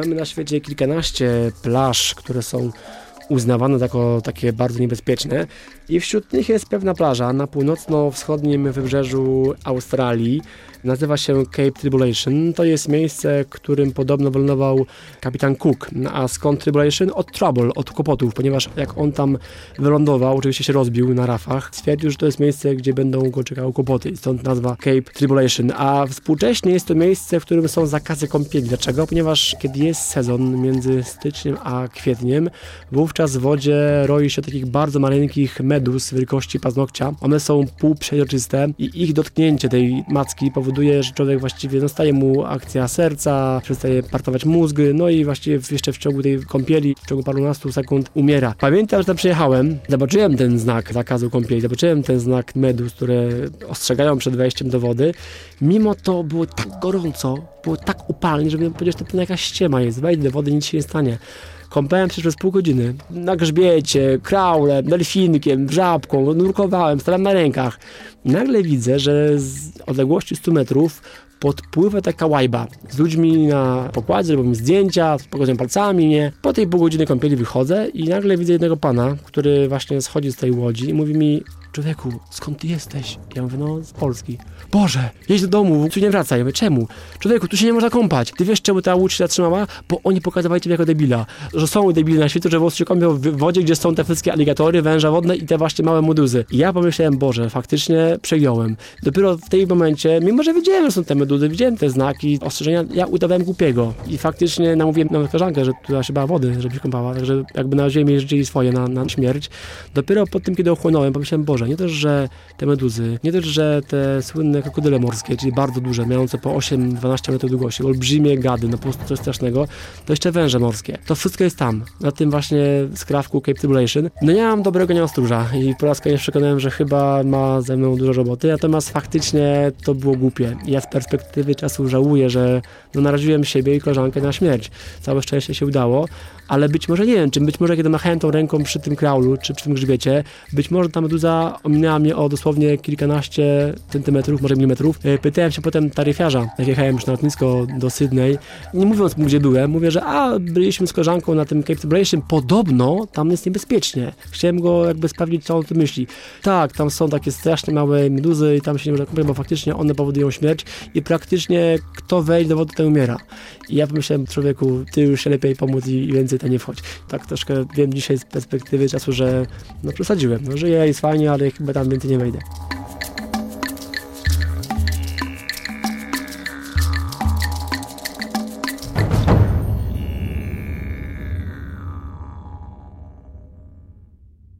Mamy na świecie kilkanaście plaż, które są uznawane jako takie bardzo niebezpieczne i wśród nich jest pewna plaża na północno-wschodnim wybrzeżu Australii. Nazywa się Cape Tribulation. To jest miejsce, którym podobno wylądował kapitan Cook. A skąd Tribulation? Od trouble, od kłopotów, ponieważ jak on tam wylądował, oczywiście się rozbił na rafach, stwierdził, że to jest miejsce, gdzie będą go czekały kłopoty. Stąd nazwa Cape Tribulation. A współcześnie jest to miejsce, w którym są zakazy kąpieli. Dlaczego? Ponieważ kiedy jest sezon między styczniem a kwietniem, wówczas w wodzie roi się takich bardzo maleńkich medus wielkości paznokcia. One są półprzeźroczyste i ich dotknięcie tej macki powoduje, że człowiek właściwie dostaje mu akcja serca, przestaje partować mózg, no i właściwie jeszcze w ciągu tej kąpieli, w ciągu parunastu sekund umiera. Pamiętam, że tam przyjechałem, zobaczyłem ten znak zakazu kąpieli, zobaczyłem ten znak medus, które ostrzegają przed wejściem do wody. Mimo to było tak gorąco, było tak upalnie, że miałem powiedzieć, że to jakaś ściema jest, wejdź do wody, nic się nie stanie. Kąpałem się przez pół godziny, na grzbiecie, kraulem, delfinkiem, żabką, nurkowałem, stałem na rękach. Nagle widzę, że z odległości 100 metrów podpływa taka łajba z ludźmi na pokładzie, robią zdjęcia, z pokazują palcami, nie? Po tej pół godziny kąpieli wychodzę i nagle widzę jednego pana, który właśnie schodzi z tej łodzi i mówi mi: człowieku, skąd ty jesteś? Ja mówię, no z Polski. Boże, jedź do domu, tu nie wracaj. Ja mówię, czemu? Człowieku, tu się nie można kąpać. Ty wiesz, czemu ta łódź się zatrzymała? Bo oni pokazywali ciebie jako debila. Że są debile na świecie, że włosy się kąpią w wodzie, gdzie są te wszystkie aligatory, węże wodne i te właśnie małe meduzy. I ja pomyślałem, Boże, faktycznie przegiąłem. Dopiero w tym momencie, mimo że wiedziałem, że są te meduzy, widziałem te znaki, ostrzeżenia, ja udawałem głupiego. I faktycznie namówiłem na koleżankę, że tu się bała wody, żeby się kąpała. Także jakby na ziemi życzyli swoje na śmierć. Dopiero po tym, kiedy ochłonąłem, pomyślałem, Boże, nie też, że te meduzy, nie też, że te słynne krokodyle morskie, czyli bardzo duże, mające po 8-12 metrów długości, olbrzymie gady, no po prostu coś strasznego, to jeszcze węże morskie. To wszystko jest tam, na tym właśnie skrawku Cape Tribulation. No nie mam dobrego nieostróża i po raz kolejny przekonałem, że chyba ma ze mną dużo roboty, natomiast faktycznie to było głupie. I ja z perspektywy czasu żałuję, że naraziłem siebie i koleżankę na śmierć. Całe szczęście się udało, ale być może, nie wiem, czy być może kiedy machałem tą ręką przy tym kraulu, czy przy tym grzbiecie, być może ta meduza ominęła mnie o dosłownie kilkanaście centymetrów, może milimetrów. Pytałem się potem taryfiarza, jak jechałem już na lotnisko do Sydney, nie mówiąc mu, gdzie byłem, mówię, że byliśmy z koleżanką na tym Cape Tribulation, podobno tam jest niebezpiecznie. Chciałem go jakby sprawdzić, co on tu myśli. Tak, tam są takie strasznie małe meduzy i tam się nie można kąpać, bo faktycznie one powodują śmierć i praktycznie kto wejdzie do wody, ten umiera. I ja pomyślałem, człowieku, ty już się lepiej pomóc i więcej tam nie wchodź. Tak troszkę wiem dzisiaj z perspektywy czasu, że no przesadziłem. No żyję, jest fajnie, ale chyba tam więcej nie wejdę.